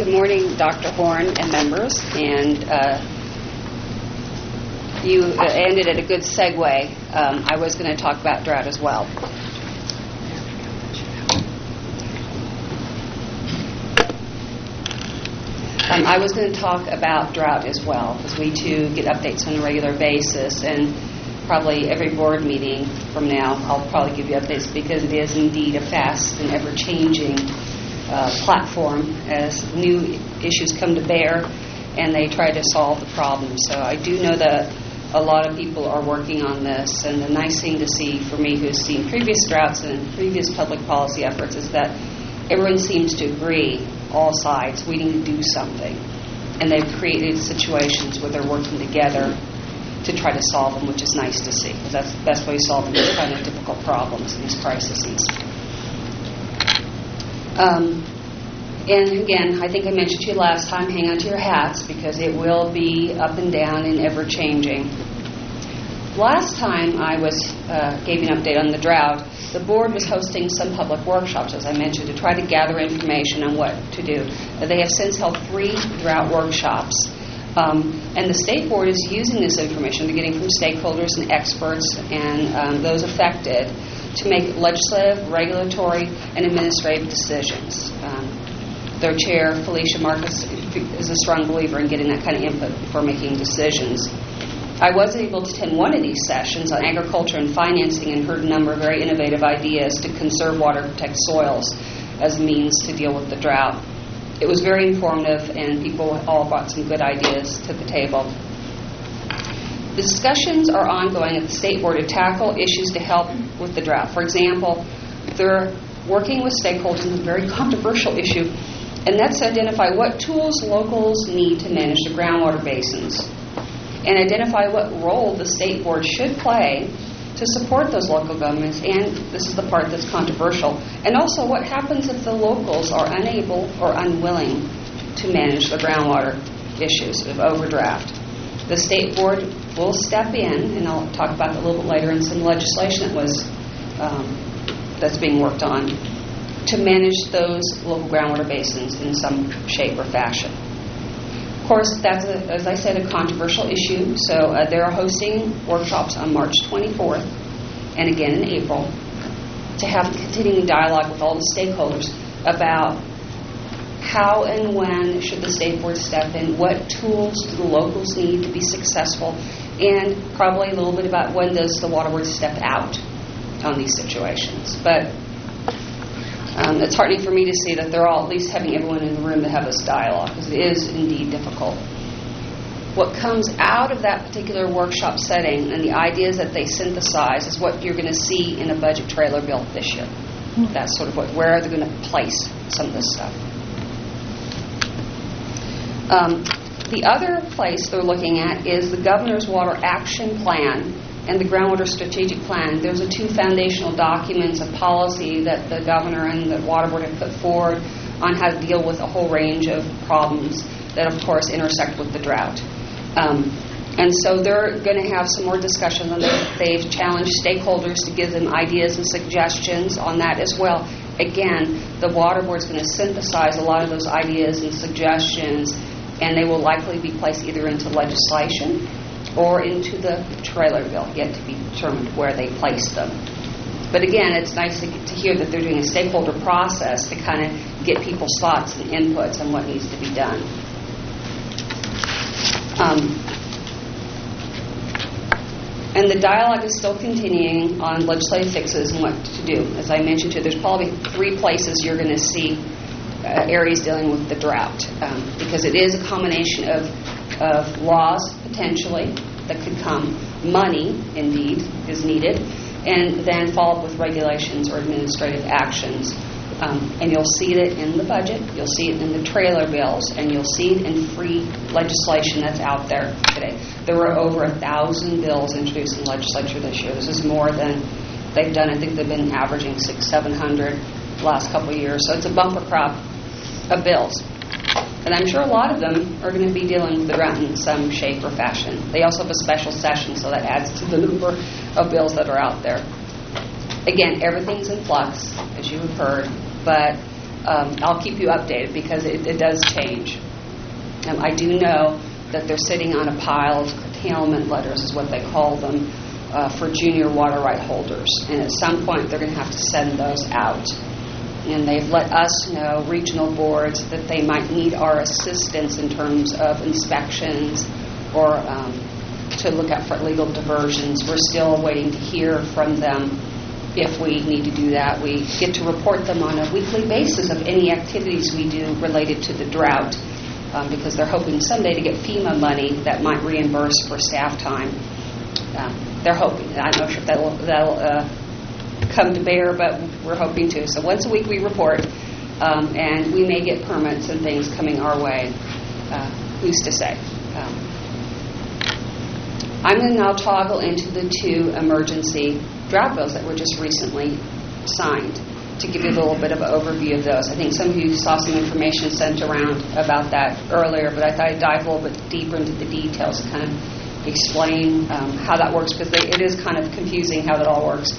Good morning, Dr. Horn and members. And you ended at a good segue. I was going to talk about drought as well. I was going to talk about drought as well, because we too get updates on a regular basis, and probably every board meeting from now I'll probably give you updates, because it is indeed a fast and ever-changing platform as new issues come to bear and they try to solve the problem. So I do know that a lot of people are working on this, and the nice thing to see for me, who's seen previous droughts and previous public policy efforts, is that everyone seems to agree, all sides, we need to do something. And they've created situations where they're working together to try to solve them, which is nice to see, because that's the best way to solve these kind of difficult problems, these crises. And again, I think I mentioned to you last time, hang on to your hats, because it will be up and down and ever-changing. Last time I gave you an update on the drought, the board was hosting some public workshops, as I mentioned, to try to gather information on what to do. They have since held 3 drought workshops. And the state board is using this information they're getting from stakeholders and experts and those affected to make legislative, regulatory, and administrative decisions. Their chair, Felicia Marcus, is a strong believer in getting that kind of input before making decisions. I was able to attend one of these sessions on agriculture and financing and heard a number of very innovative ideas to conserve water and protect soils as a means to deal with the drought. It was very informative, and people all brought some good ideas to the table. The discussions are ongoing at the state board to tackle issues to help with the drought. For example, they're working with stakeholders on a very controversial issue, and that's to identify what tools locals need to manage the groundwater basins and identify what role the state board should play to support those local governments, and this is the part that's controversial, and also what happens if the locals are unable or unwilling to manage the groundwater issues of overdraft. The state board will step in, and I'll talk about that a little bit later, in some legislation that's being worked on to manage those local groundwater basins in some shape or fashion. Of course, that's, as I said, a controversial issue, so they're hosting workshops on March 24th and again in April to have continuing dialogue with all the stakeholders about how and when should the state board step in, what tools do the locals need to be successful, and probably a little bit about when does the water board step out on these situations. But it's heartening for me to see that they're all at least having everyone in the room to have this dialogue, because it is indeed difficult. What comes out of that particular workshop setting and the ideas that they synthesize is what you're going to see in a budget trailer bill this year. That's sort of where they're going to place some of this stuff. The other place they're looking at is the Governor's Water Action Plan and the Groundwater Strategic Plan. Those are 2 foundational documents of policy that the Governor and the Water Board have put forward on how to deal with a whole range of problems that, of course, intersect with the drought. And so they're going to have some more discussion on that. They've challenged stakeholders to give them ideas and suggestions on that as well. Again, the Water Board is going to synthesize a lot of those ideas and suggestions, and they will likely be placed either into legislation or into the trailer bill, yet to be determined where they place them. But again, it's nice to hear that they're doing a stakeholder process to kind of get people's thoughts and inputs on what needs to be done. And the dialogue is still continuing on legislative fixes and what to do. As I mentioned to you, there's probably 3 places you're going to see areas dealing with the drought, because it is a combination of laws, potentially, that could come, money, indeed, is needed, and then followed with regulations or administrative actions. And you'll see it in the budget, you'll see it in the trailer bills, and you'll see it in free legislation that's out there today. There were over 1,000 bills introduced in the legislature this year. This is more than they've done. I think they've been averaging 600-700 the last couple of years. So it's a bumper crop of bills. And I'm sure a lot of them are going to be dealing with the drought in some shape or fashion. They also have a special session, so that adds to the number of bills that are out there. Again, everything's in flux, as you have heard, but I'll keep you updated because it does change. I do know that they're sitting on a pile of curtailment letters, is what they call them, for junior water right holders. And at some point, they're going to have to send those out. And they've let us know, regional boards, that they might need our assistance in terms of inspections or to look out for illegal diversions. We're still waiting to hear from them if we need to do that. We get to report them on a weekly basis of any activities we do related to the drought, because they're hoping someday to get FEMA money that might reimburse for staff time. They're hoping. I'm not sure if that'll come to bear, but we're hoping to. So once a week we report, and we may get permits and things coming our way. Who's to say? I'm going to now toggle into the 2 emergency drought bills that were just recently signed to give you a little bit of an overview of those. I think some of you saw some information sent around about that earlier, but I thought I'd dive a little bit deeper into the details to kind of explain how that works, because it is kind of confusing how that all works.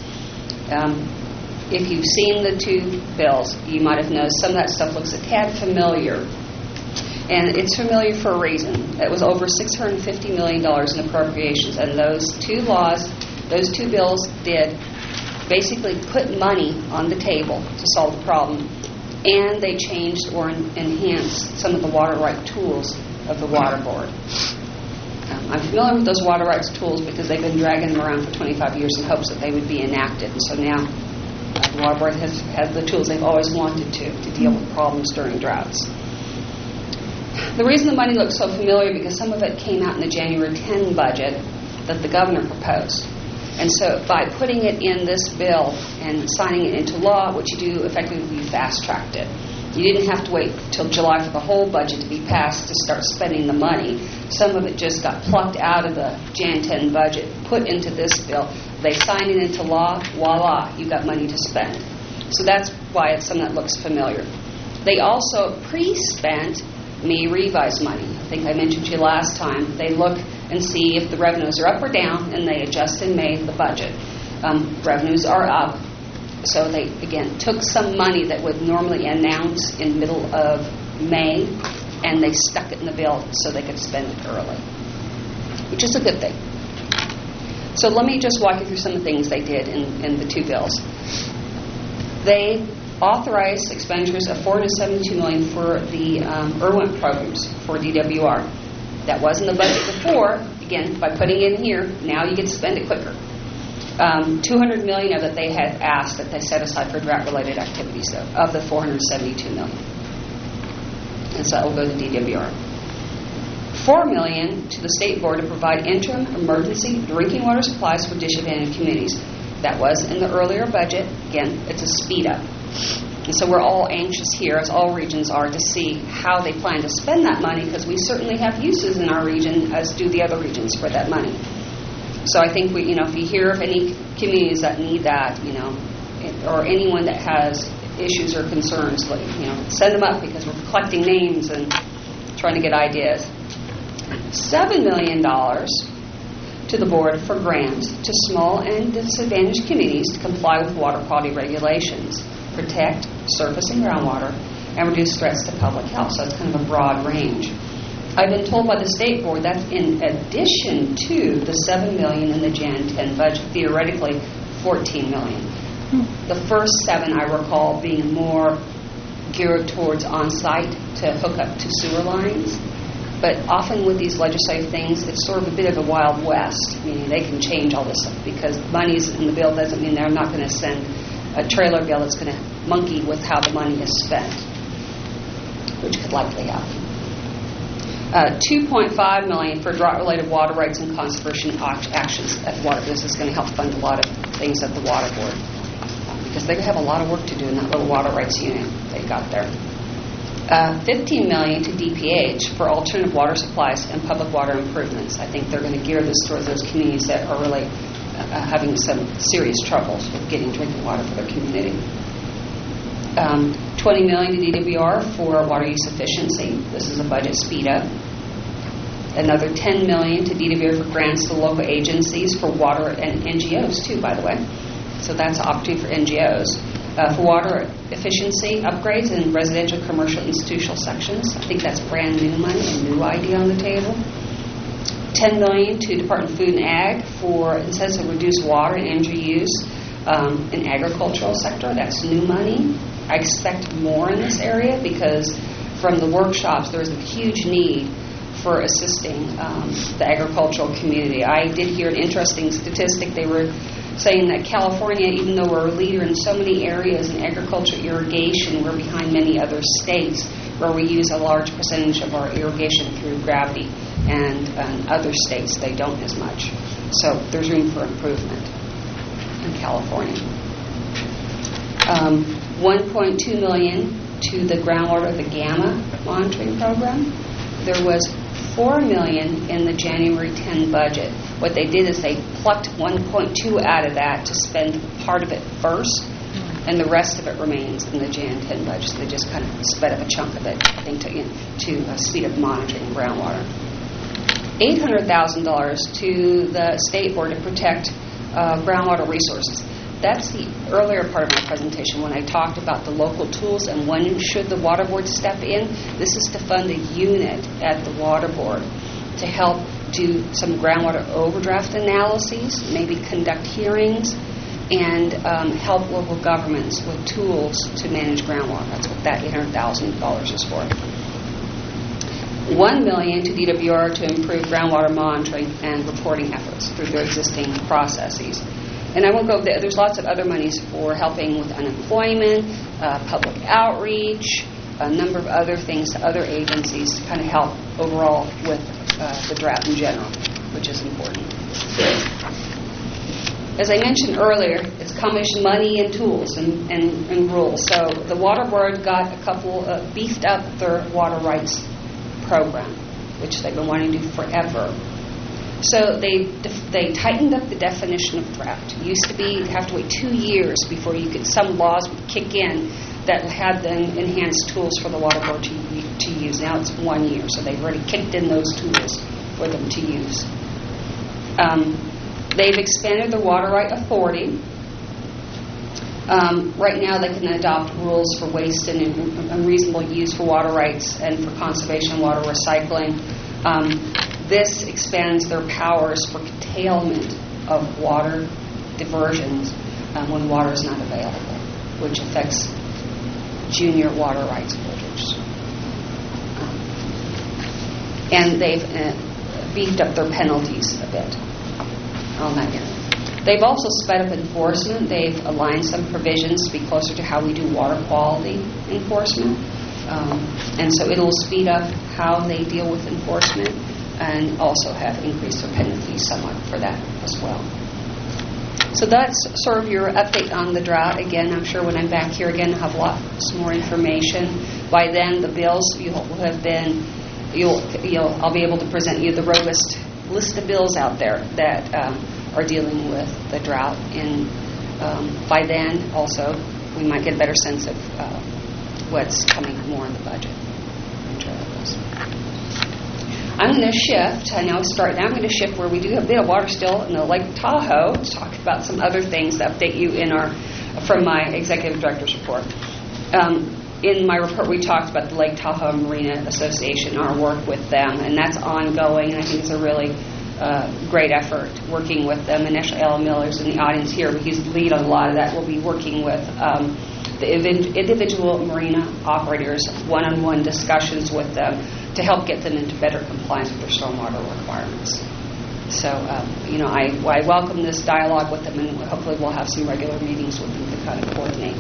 If you've seen the 2 bills, you might have noticed some of that stuff looks a tad familiar. And it's familiar for a reason. It was over $650 million in appropriations, and those 2 laws, those 2 bills did basically put money on the table to solve the problem, and they changed or enhanced some of the water right tools of the Water Board. I'm familiar with those water rights tools because they've been dragging them around for 25 years in hopes that they would be enacted, and so now the Water Board has the tools they've always wanted to deal with problems during droughts. The reason the money looks so familiar because some of it came out in the January 10 budget that the governor proposed. And so by putting it in this bill and signing it into law, what you do effectively, you fast-tracked it. You didn't have to wait till July for the whole budget to be passed to start spending the money. Some of it just got plucked out of the Jan 10 budget, put into this bill. They signed it into law, voila, you got money to spend. So that's why some of that looks familiar. They also pre-spent May revised money. I think I mentioned to you last time. They look and see if the revenues are up or down, and they adjust in May the budget. Revenues are up, so they, again, took some money that would normally announce in middle of May, and they stuck it in the bill so they could spend it early, which is a good thing. So let me just walk you through some of the things they did in the 2 bills. They authorized expenditures of $472 million for the IRWIN programs for DWR. That wasn't the budget before. Again, by putting it in here, now you get to spend it quicker. $200 million of it they had asked that they set aside for drought-related activities, though, of the $472 million. And so that will go to DWR. $4 million to the state board to provide interim emergency drinking water supplies for disadvantaged communities. That was in the earlier budget. Again, it's a speed up. And so we're all anxious here, as all regions are, to see how they plan to spend that money, because we certainly have uses in our region, as do the other regions, for that money. So I think we, if you hear of any communities that need that, or anyone that has issues or concerns, send them up, because we're collecting names and trying to get ideas. $7 million to the board for grants to small and disadvantaged communities to comply with water quality regulations, protect surface and groundwater, and reduce threats to public health. So it's kind of a broad range. I've been told by the state board that's in addition to the $7 million in the Jan 10 budget, theoretically $14 million. The first 7, I recall, being more geared towards on-site to hook up to sewer lines. But often with these legislative things, it's sort of a bit of a Wild West, meaning they can change all this stuff, because money's in the bill doesn't mean they're not going to send a trailer bill that's going to monkey with how the money is spent, which could likely happen. $2.5 million for drought-related water rights and conservation actions at the water. This is going to help fund a lot of things at the water board, because they have a lot of work to do in that little water rights unit they got there. $15 million to DPH for alternative water supplies and public water improvements. I think they're going to gear this towards those communities that are really having some serious troubles with getting drinking water for their community. $20 million to DWR for water use efficiency. This is a budget speed up. Another $10 million to DWR for grants to local agencies for water and NGOs too, by the way. So that's an opportunity for NGOs. for water efficiency upgrades in residential, commercial, institutional sections. I think that's brand new money, a new idea on the table. $10 million to Department of Food and Ag for incentives to reduce water and energy use in agricultural sector. That's new money. I expect more in this area because from the workshops there's a huge need for assisting the agricultural community. I did hear an interesting statistic. They were saying that California, even though we're a leader in so many areas in agriculture irrigation, we're behind many other states where we use a large percentage of our irrigation through gravity, and other states they don't as much. So there's room for improvement in California. $1.2 million to the groundwater, the Gamma monitoring program. There was $4 million in the January 10 budget. What they did is they plucked 1.2 out of that to spend part of it first, and the rest of it remains in the Jan 10 budget. So they just kind of sped up a chunk of it, I think, to speed up monitoring groundwater. $800,000 to the State Board to protect groundwater resources. That's the earlier part of my presentation when I talked about the local tools and when should the Water Board step in. This is to fund a unit at the Water Board to help do some groundwater overdraft analyses, maybe conduct hearings, and help local governments with tools to manage groundwater. That's what that $800,000 is for. $1 million to DWR to improve groundwater monitoring and reporting efforts through their existing processes. And I won't go there. There's lots of other monies for helping with unemployment, public outreach, a number of other things to other agencies to kind of help overall with the drought in general, which is important. As I mentioned earlier, it's a combination of money and tools and rules. So the Water Board got a couple, beefed up their water rights program, which they've been wanting to do forever. So they tightened up the definition of drought. It used to be you'd have to wait 2 years before you could, some laws would kick in that had then enhanced tools for the Water Board to use. Now it's 1 year, so they've already kicked in those tools for them to use. They've expanded the Water Right Authority. Right now they can adopt rules for waste and unreasonable use for water rights and for conservation and water recycling. This expands their powers for curtailment of water diversions when water is not available, which affects junior water rights holders. And they've beefed up their penalties a bit on that area. They've also sped up enforcement. They've aligned some provisions to be closer to how we do water quality enforcement. And so it'll speed up how they deal with enforcement, and also have increased their penalties somewhat for that as well. So that's sort of your update on the drought. Again, I'm sure when I'm back here again, I'll have lots more information. By then, the bills will have been, I'll be able to present you the robust list of bills out there that are dealing with the drought. And by then, also, we might get a better sense of what's coming more in the budget. I'm going to shift. I'm going to shift where we do have a bit of water still in the Lake Tahoe to talk about some other things to update you from my executive director's report. In my report, we talked about the Lake Tahoe Marina Association, our work with them, and that's ongoing. And I think it's a really great effort working with them. And actually, Alan Miller's in the audience here, but he's the lead on a lot of that. We'll be working with the individual marina operators, one-on-one discussions with them to help get them into better compliance with their stormwater requirements. So, I welcome this dialogue with them, and hopefully we'll have some regular meetings with them to kind of coordinate.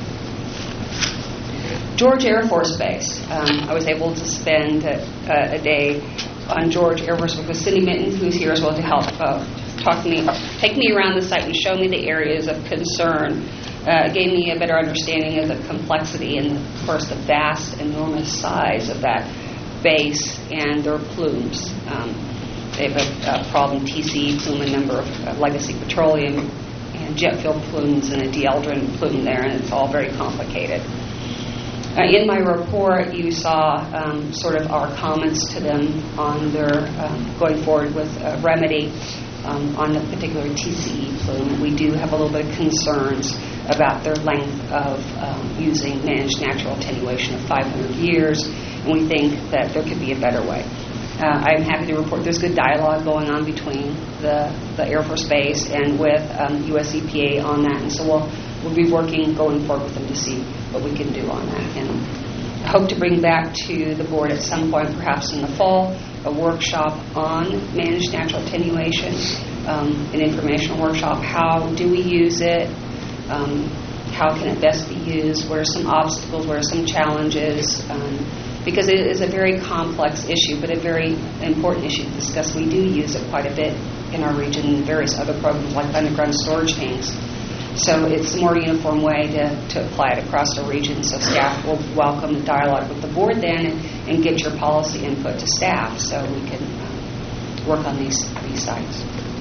George Air Force Base. I was able to spend a day on George Air Force Base with Cindy Minton, who's here as well to help take me around the site and show me the areas of concern. Gave me a better understanding of the complexity and, of course, the vast, enormous size of that base and their plumes. They have a problem TCE plume, a number of legacy petroleum and jet fuel plumes, and a de-Eldrin plume there, and it's all very complicated. In my report, you saw sort of our comments to them on their going forward with remedy. on the particular TCE plume. We do have a little bit of concerns about their length of using managed natural attenuation of 500 years, and we think that there could be a better way. I'm happy to report there's good dialogue going on between the Air Force Base and with US EPA on that, and so we'll be working going forward with them to see what we can do on that. And I hope to bring back to the board at some point, perhaps in the fall, a workshop on managed natural attenuation, an informational workshop. How do we use it? How can it best be used? What are some obstacles? What are some challenges? Because it is a very complex issue, but a very important issue to discuss. We do use it quite a bit in our region and various other programs like underground storage tanks. So it's a more uniform way to apply it across our region. So staff will welcome the dialogue with the board then and get your policy input to staff so we can work on these sites.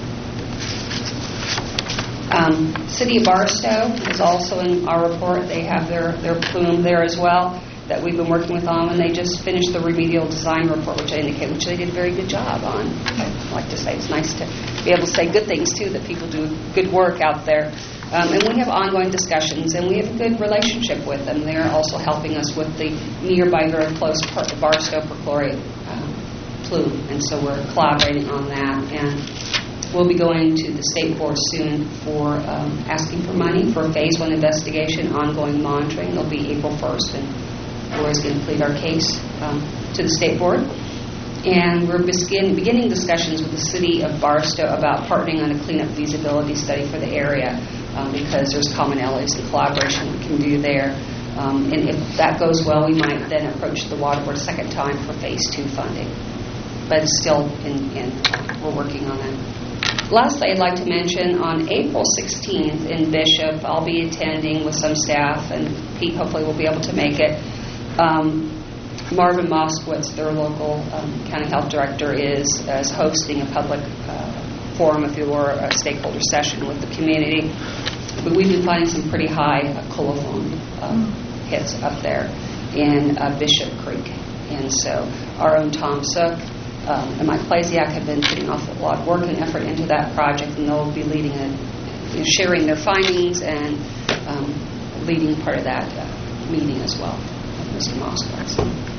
City of Barstow is also in our report. They have their plume there as well that we've been working with on, and they just finished the remedial design report, which they did a very good job on. I like to say it's nice to be able to say good things, too, that people do good work out there. And we have ongoing discussions, and we have a good relationship with them. They're also helping us with the nearby, very close part of Barstow perchlorate plume, and so we're collaborating on that. And we'll be going to the state board soon for asking for money for phase 1 investigation, ongoing monitoring. It'll be April 1st, and we're going to plead our case to the state board. And we're beginning discussions with the city of Barstow about partnering on a cleanup feasibility study for the area because there's commonalities and collaboration we can do there. And if that goes well, we might then approach the water board a second time for phase 2 funding. But still, we're working on that. Lastly, I'd like to mention on April 16th in Bishop, I'll be attending with some staff, and Pete hopefully will be able to make it. Marvin Moskowitz, their local county health director, is hosting a public forum, if you were, a stakeholder session with the community. But we've been finding some pretty high colophon hits up there in Bishop Creek. And so our own Tom Sook and Mike Plasiak have been putting off a lot of work and effort into that project, and they'll be leading it, sharing their findings and leading part of that meeting as well, Mr. Moskowitz.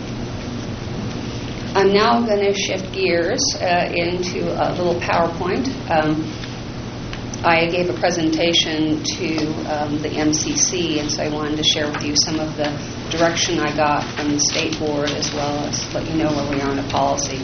I'm now going to shift gears into a little PowerPoint. I gave a presentation to the MCC, and so I wanted to share with you some of the direction I got from the state board, as well as let you know where we are in the policy.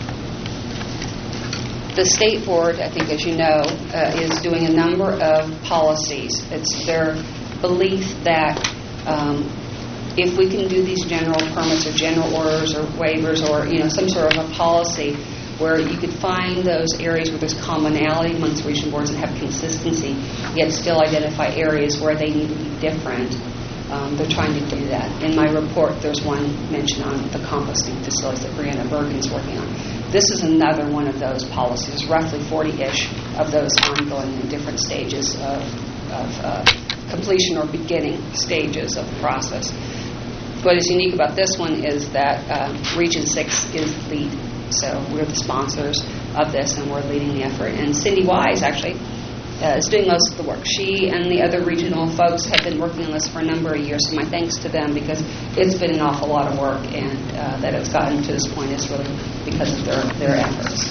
The state board, I think, as you know, is doing a number of policies. It's their belief that if we can do these general permits or general orders or waivers or some sort of a policy where you could find those areas where there's commonality amongst region boards and have consistency, yet still identify areas where they need to be different. They're trying to do that. In my report, there's one mention on the composting facilities that Brianna Bergen is working on. This is another one of those policies, roughly 40-ish of those ongoing in different stages of completion or beginning stages of the process. What is unique about this one is that Region 6 is the lead. So we're the sponsors of this, and we're leading the effort. And Cindy Wise, actually, is doing most of the work. She and the other regional folks have been working on this for a number of years, so my thanks to them, because it's been an awful lot of work, and that it's gotten to this point is really because of their efforts.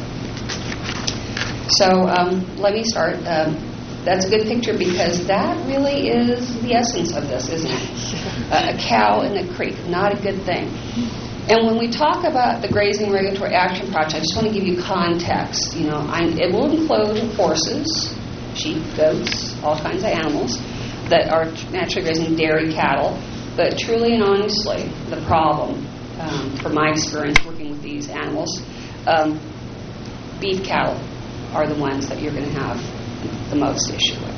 So let me start. That's a good picture because that really is the essence of this, isn't it? A cow in the creek, not a good thing. And when we talk about the Grazing Regulatory Action Project, I just want to give you context. It will include horses, sheep, goats, all kinds of animals that are naturally grazing, dairy cattle. But truly and honestly, the problem, from my experience working with these animals, beef cattle are the ones that you're going to have the most issue with.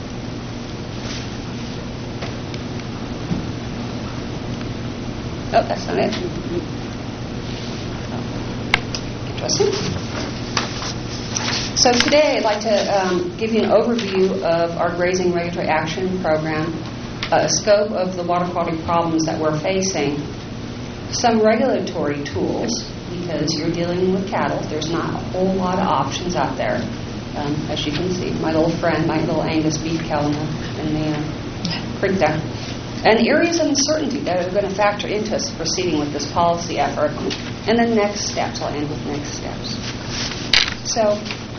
Oh, that's not it. Interesting. So today I'd like to give you an overview of our Grazing Regulatory Action Program, a scope of the water quality problems that we're facing, some regulatory tools, because you're dealing with cattle. There's not a whole lot of options out there. as you can see, my little friend, my little Angus beef cow in the creek there. And areas of uncertainty that are going to factor into us proceeding with this policy effort. And then next steps. I'll end with next steps. So,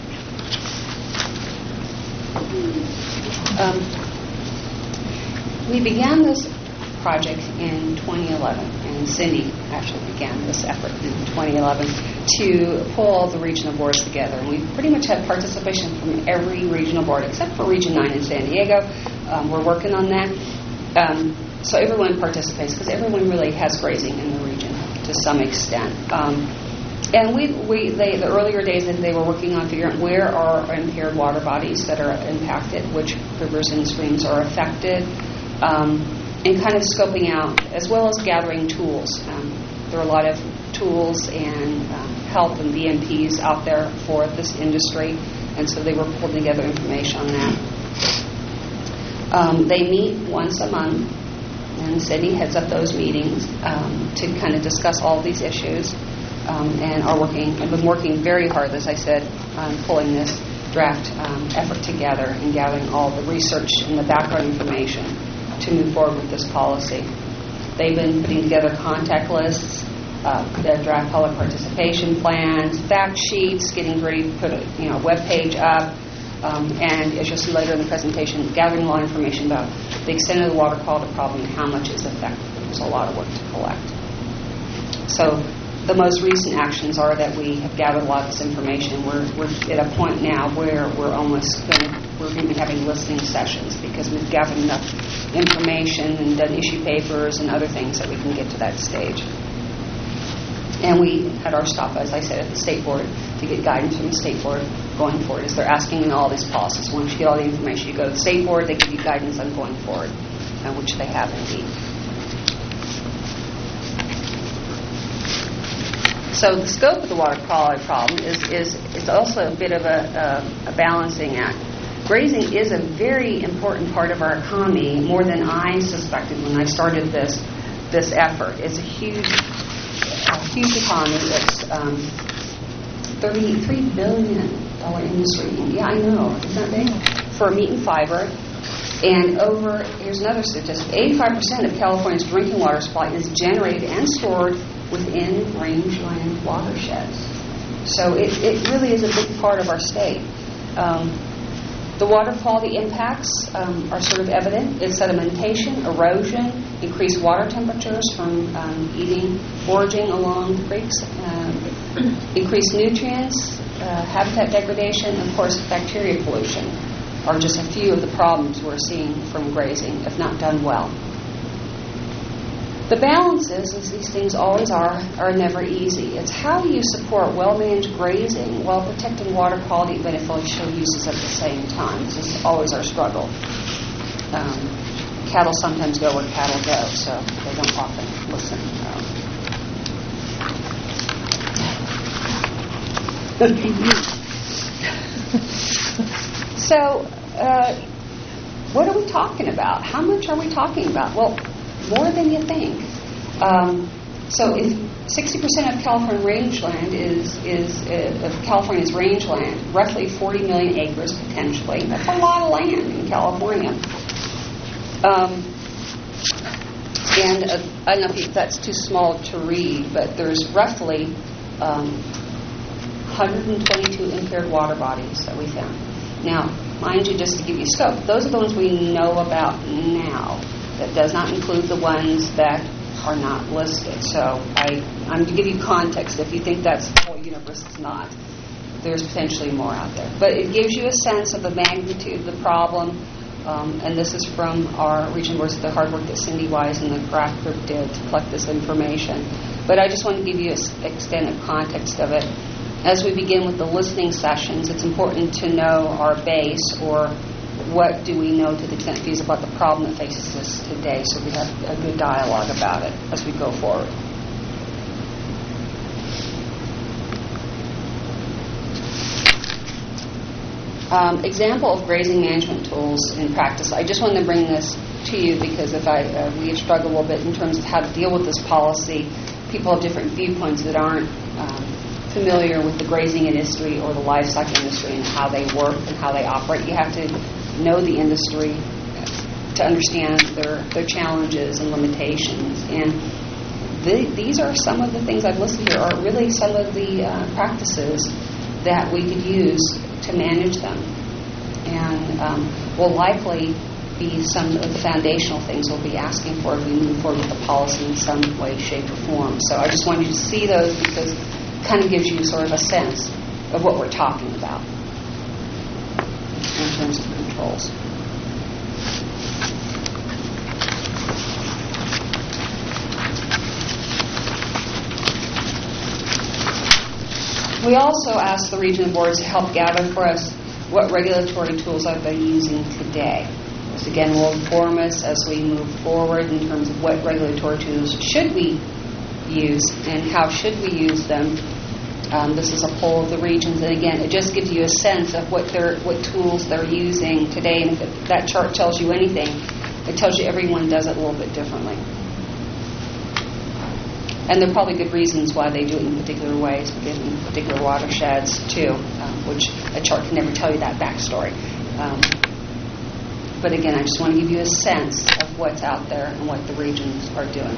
we began this project in 2011, and Cindy actually began this effort in 2011 to pull all the regional boards together. And we pretty much had participation from every regional board except for Region 9 in San Diego. We're working on that. So everyone participates because everyone really has grazing in the region to some extent. And the earlier days that they were working on figuring out where are impaired water bodies that are impacted, which rivers and streams are affected, and kind of scoping out, as well as gathering tools. There are a lot of tools and help and BMPs out there for this industry, and so they were pulling together information on that. They meet once a month, and Cindy heads up those meetings to kind of discuss all of these issues, and have been working very hard, as I said, on pulling this draft effort together and gathering all the research and the background information to move forward with this policy. They've been putting together contact lists, the draft public participation plans, fact sheets, getting ready to put a web page up, and as you'll see later in the presentation, gathering a lot of information about the extent of the water quality problem and how much is affected. There's a lot of work to collect. So the most recent actions are that we have gathered a lot of this information. We're at a point now where we're going to be having listening sessions because we've gathered enough information and done issue papers and other things that we can get to that stage. And we had our stop, as I said, at the state board to get guidance from the state board going forward. As they're asking in all these policies, once you get all the information, you go to the state board, they give you guidance on going forward, which they have indeed. So the scope of the water quality problem is also a bit of a balancing act. Grazing is a very important part of our economy, more than I suspected when I started this effort. It's a huge economy. It's $33 billion industry. Yeah, I know. Isn't that big? For meat and fiber. And here's another statistic, 85% of California's drinking water supply is generated and stored within rangeland watersheds. So it really is a big part of our state. The water quality impacts are sort of evident. It's sedimentation, erosion, increased water temperatures from foraging along creeks, increased nutrients, habitat degradation, and of course bacteria pollution are just a few of the problems we're seeing from grazing if not done well. The balances, as these things always are never easy. It's how you support well-managed grazing while protecting water quality and beneficial uses at the same time. This is always our struggle. Cattle sometimes go where cattle go, so they don't often listen. So, what are we talking about? How much are we talking about? Well, more than you think. So if 60% of California rangeland is of California's rangeland, roughly 40 million acres potentially. That's a lot of land in California. And I don't know if that's too small to read, but there's roughly 122 impaired water bodies that we found. Now, mind you, just to give you scope, those are the ones we know about now. That does not include the ones that are not listed. So I'm to give you context. If you think that's the whole universe, it's not. There's potentially more out there. But it gives you a sense of the magnitude of the problem. And this is from our region boards, the hard work that Cindy Wise and the craft group did to collect this information. But I just want to give you an extended context of it. As we begin with the listening sessions, it's important to know our base, or what do we know to the extent feasible about the problem that faces us today, so we have a good dialogue about it as we go forward. Example of grazing management tools in practice. I just wanted to bring this to you because we have struggled a little bit in terms of how to deal with this policy. People have different viewpoints that aren't familiar with the grazing industry or the livestock industry and how they work and how they operate. You have to know the industry to understand their challenges and limitations. And these are some of the things I've listed here are really some of the practices that we could use to manage them. And will likely be some of the foundational things we'll be asking for if we move forward with the policy in some way, shape, or form. So I just wanted you to see those because it kind of gives you sort of a sense of what we're talking about in terms of controls. We also asked the regional boards to help gather for us what regulatory tools are they using today. This again will inform us as we move forward in terms of what regulatory tools should we use and how should we use them. This is a poll of the regions, and again, it just gives you a sense of what tools they're using today. And if that chart tells you anything, it tells you everyone does it a little bit differently. And there are probably good reasons why they do it in particular ways, in particular watersheds too, which a chart can never tell you that backstory. But again, I just want to give you a sense of what's out there and what the regions are doing.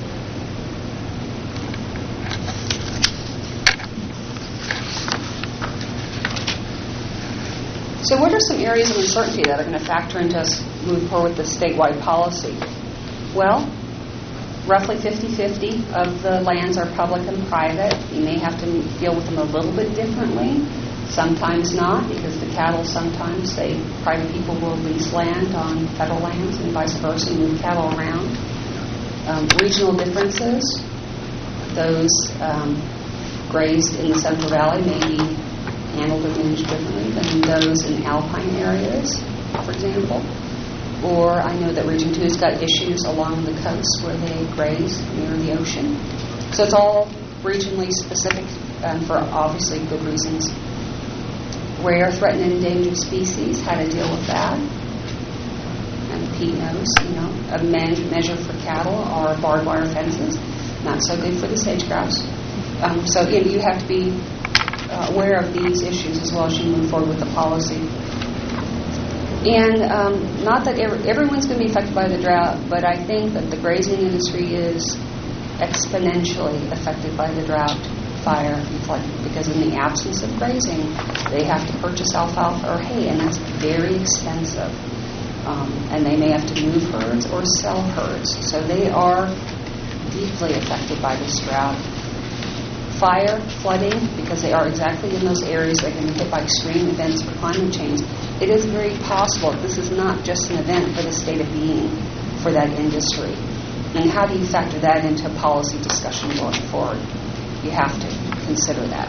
So what are some areas of uncertainty that are going to factor into us moving forward with the statewide policy? Well, roughly 50-50 of the lands are public and private. You may have to deal with them a little bit differently. Sometimes not, because the cattle sometimes, private people will lease land on federal lands and vice versa, move cattle around. Regional differences, those grazed in the Central Valley may be handled or managed differently than those in alpine areas, for example. Or I know that Region 2 has got issues along the coast where they graze near the ocean. So it's all regionally specific for obviously good reasons. Rare, threatened, and endangered species, how to deal with that. And Pete knows, a measure for cattle are barbed wire fences. Not so good for the sage-grouse. So you have to be aware of these issues as well as you move forward with the policy. And not that everyone's going to be affected by the drought, but I think that the grazing industry is exponentially affected by the drought, fire, and flood, because in the absence of grazing, they have to purchase alfalfa or hay, and that's very expensive. And they may have to move herds or sell herds. So they are deeply affected by this drought. Fire, flooding, because they are exactly in those areas that can be hit by extreme events for climate change. It is very possible this is not just an event but a state of being for that industry. And how do you factor that into policy discussion going forward? You have to consider that.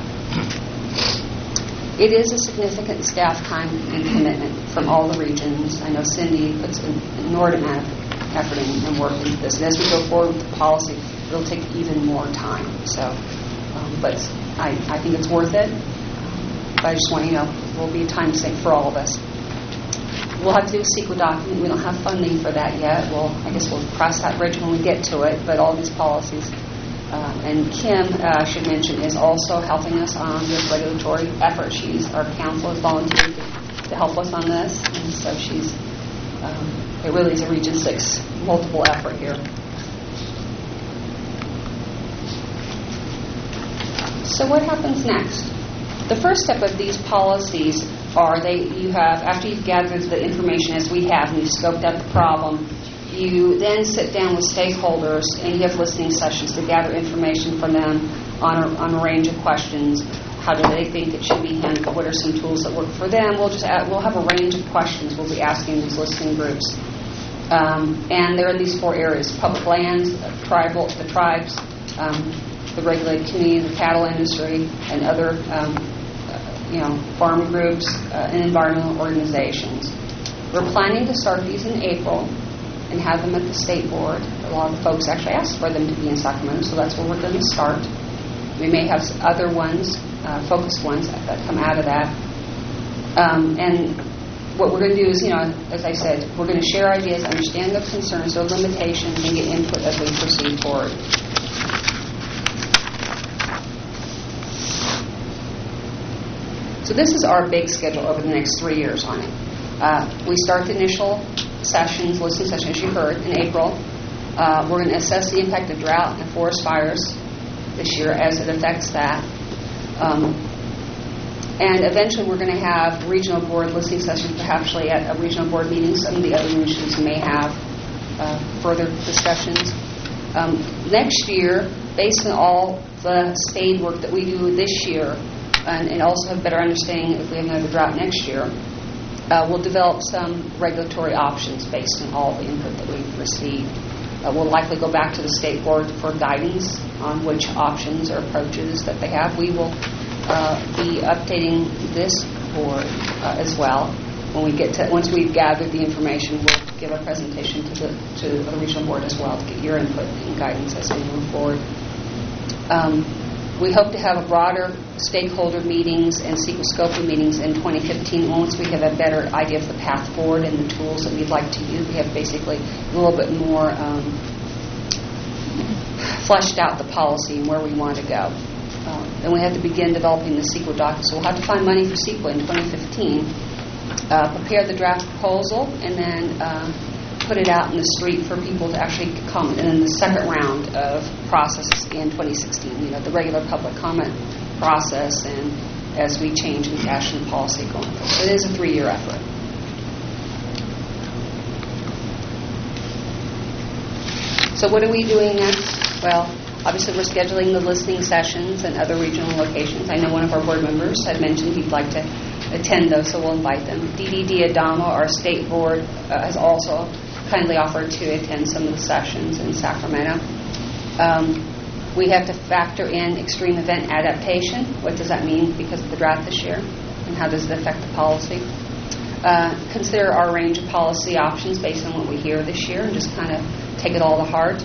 It is a significant staff time and commitment from all the regions. I know Cindy puts an inordinate amount of effort and work into this. And as we go forward with the policy, it'll take even more time. So, but I think it's worth it. But I just want you to know, will be a time sink for all of us. We'll have to do a CEQA document. We don't have funding for that yet. I guess we'll cross that bridge when we get to it. But all these policies, and Kim, I should mention, is also helping us on this regulatory effort. Our council has volunteered to help us on this, and so it really is a Region 6 multiple effort here. So what happens next? The first step of these policies are after you've gathered the information as we have and you've scoped out the problem, you then sit down with stakeholders and you have listening sessions to gather information from them on a range of questions. How do they think it should be handled? What are some tools that work for them? We'll have a range of questions we'll be asking these listening groups. And they're in these 4 areas: public lands, the tribes, the regulated community, the cattle industry, and other farm groups and environmental organizations. We're planning to start these in April and have them at the state board. A lot of folks actually asked for them to be in Sacramento, so that's where we're going to start. We may have other ones, focused ones, that come out of that. And what we're going to do is, as I said, we're going to share ideas, understand the concerns, their limitations, and get input as we proceed forward. So this is our big schedule over the next 3 years on it. We start the initial sessions, listening sessions, as you heard, in April. We're going to assess the impact of drought and forest fires this year as it affects that. And eventually we're going to have regional board listening sessions, perhaps at a regional board meeting. Some of the other regions may have further discussions. Next year, based on all the spade work that we do this year, and also have better understanding if we have another drought next year, we'll develop some regulatory options based on all the input that we've received. We'll likely go back to the state board for guidance on which options or approaches that they have. We will be updating this board as well. When we get to, once we've gathered the information, we'll give a presentation to the regional board as well to get your input and guidance as we move forward. We hope to have a broader stakeholder meetings and sequoscoping meetings in 2015 once we have a better idea of the path forward and the tools that we'd like to use. We have basically a little bit more fleshed out the policy and where we want to go. Then we have to begin developing the CEQA document. So we'll have to find money for CEQA in 2015, prepare the draft proposal, and then put it out in the street for people to actually comment. And then the second round of processes in 2016, the regular public comment process, and as we change the action policy going forward. So it is a 3-year effort. So what are we doing next? Well, obviously we're scheduling the listening sessions and other regional locations. I know one of our board members had mentioned he'd like to attend those, so we'll invite them. DDD Adamo, our state board, has also kindly offered to attend some of the sessions in Sacramento. We have to factor in extreme event adaptation. What does that mean because of the drought this year? And how does it affect the policy? Consider our range of policy options based on what we hear this year and just kind of take it all to heart.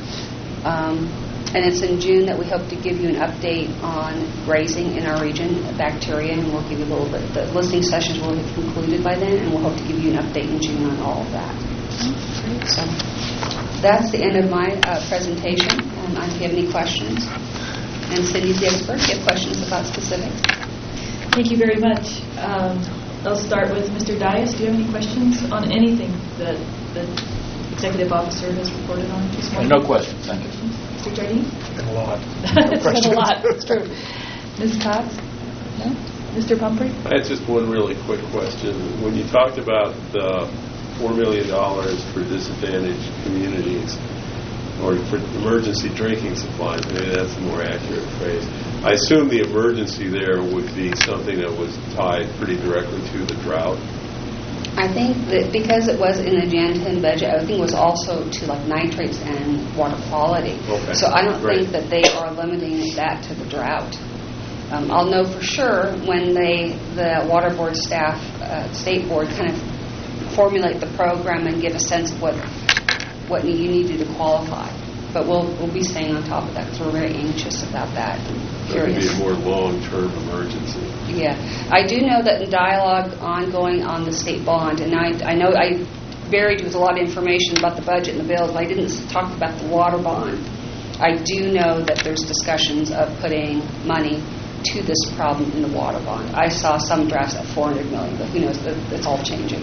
And it's in June that we hope to give you an update on grazing in our region, bacteria, and we'll give you a little bit. The listening sessions will have concluded by then, and we'll hope to give you an update in June on all of that. So that's the end of my presentation. If you have any questions. And Cindy's the expert. If you have questions about specifics. Thank you very much. I'll start with Mr. Dias. Do you have any questions on anything that the executive officer has reported on this morning? No questions. Thank you. Mr. Jardine? A lot. It's been a lot. It's true. Ms. Cox? No? Mr. Pumphrey? I had just one really quick question. When you talked about the $4 million for disadvantaged communities or for emergency drinking supplies, maybe that's a more accurate phrase, I assume the emergency there would be something that was tied pretty directly to the drought. I think that because it was in the Jan 10 budget, I think it was also to like nitrates and water quality. Okay. So I don't think that they are limiting that to the drought. I'll know for sure when the water board staff, state board, kind of formulate the program and give a sense of what you need to qualify. But we'll be staying on top of that because we're very anxious about that. It would be a more long-term emergency. Yeah. I do know that the dialogue ongoing on the state bond, and I know I buried with a lot of information about the budget and the bills, but I didn't talk about the water bond. I do know that there's discussions of putting money to this problem in the water bond. I saw some drafts at $400 million, but who knows, it's all changing.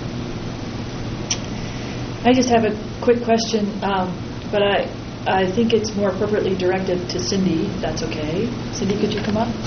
I just have a quick question, but I think it's more appropriately directed to Cindy, if that's okay. Cindy, could you come up?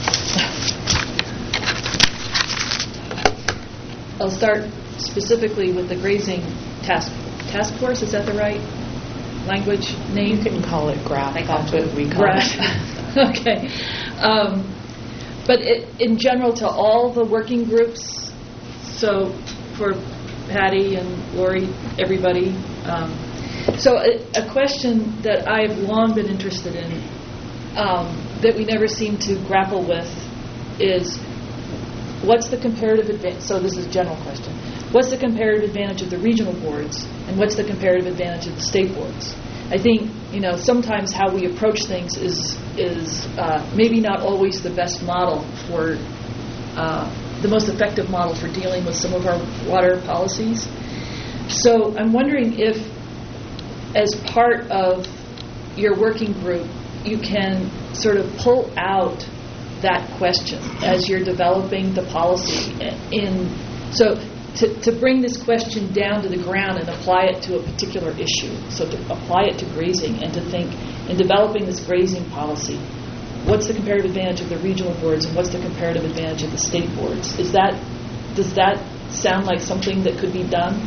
I'll start specifically with the grazing task force. Is that the right language name? You can call it GRAF. That's what we call it. Okay. But in general, to all the working groups, so for Patty and Lori, everybody. So a question that I've long been interested in that we never seem to grapple with is what's the comparative advantage? So this is a general question. What's the comparative advantage of the regional boards and what's the comparative advantage of the state boards? I think, sometimes how we approach things is maybe not always the best model for the most effective model for dealing with some of our water policies. So I'm wondering if, as part of your working group, you can sort of pull out that question as you're developing the policy. So to bring this question down to the ground and apply it to a particular issue, so to apply it to grazing and to think in developing this grazing policy, what's the comparative advantage of the regional boards and what's the comparative advantage of the state boards? Does that sound like something that could be done?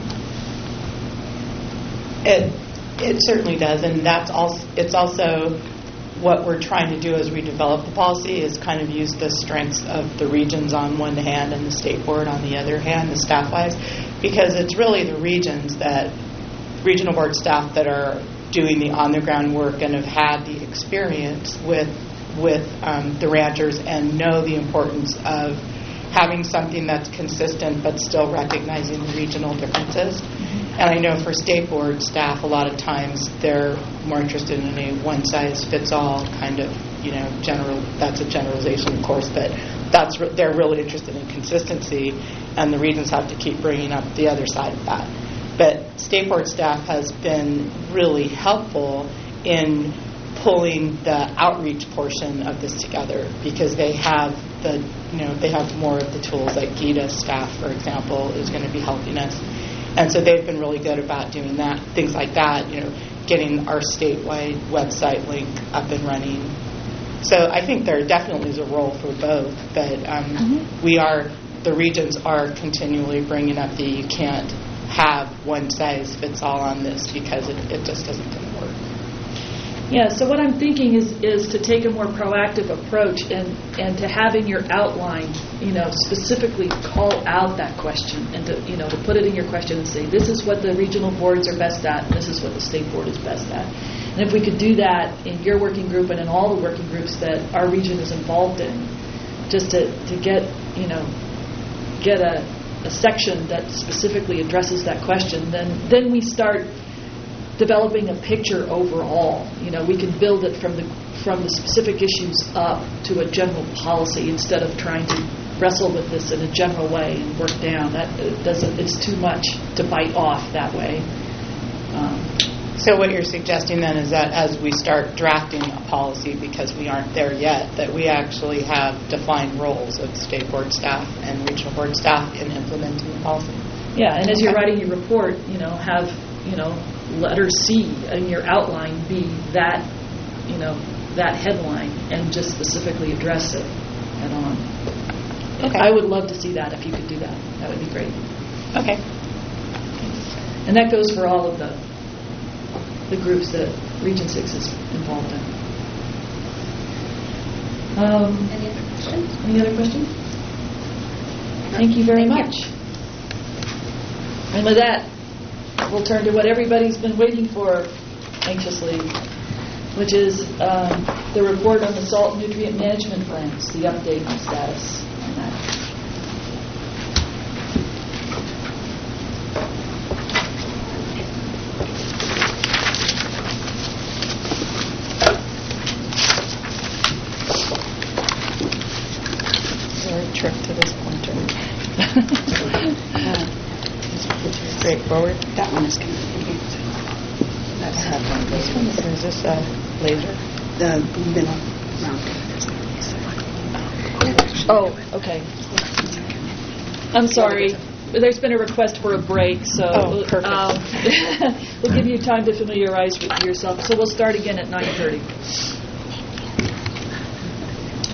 It certainly does, and it's also what we're trying to do as we develop the policy is kind of use the strengths of the regions on one hand and the state board on the other hand, the staff-wise, because it's really the regional board staff that are doing the on-the-ground work and have had the experience with the ranchers and know the importance of having something that's consistent but still recognizing the regional differences. And I know for state board staff, a lot of times they're more interested in a one-size-fits-all kind of, general. That's a generalization, of course, but they're really interested in consistency, and the regions have to keep bringing up the other side of that. But state board staff has been really helpful in pulling the outreach portion of this together because they have they have more of the tools. Like GITA staff, for example, is going to be helping us. And so they've been really good about doing that, things like that, getting our statewide website link up and running. So I think there definitely is a role for both, but the regions are continually bringing up that you can't have one size fits all on this because it just isn't going to work. Yeah, so what I'm thinking is to take a more proactive approach and to have in your outline, specifically call out that question and to put it in your question and say, this is what the regional boards are best at and this is what the state board is best at. And if we could do that in your working group and in all the working groups that our region is involved in, just to get a section that specifically addresses that question, then we start developing a picture overall. We can build it from the specific issues up to a general policy instead of trying to wrestle with this in a general way and work down. It's too much to bite off that way. So what you're suggesting then is that as we start drafting a policy, because we aren't there yet, that we actually have defined roles of state board staff and regional board staff in implementing the policy. Yeah, and as you're writing your report, have letter C in your outline be that, that headline and just specifically address it head on. Okay. I would love to see that if you could do that. That would be great. Okay. And that goes for all of the groups that Region 6 is involved in. Any other questions? Any other questions? Thank you very much. And with that, we'll turn to what everybody's been waiting for anxiously, which is the report on the salt nutrient management plans, the update and status on that. Trip to this pointer. It's straightforward. That one is going to be That's this one. Or is this a laser? the middle round. Oh, okay. I'm sorry. There's been a request for a break, so perfect. we'll give you time to familiarize with yourself. So we'll start again at 9:30.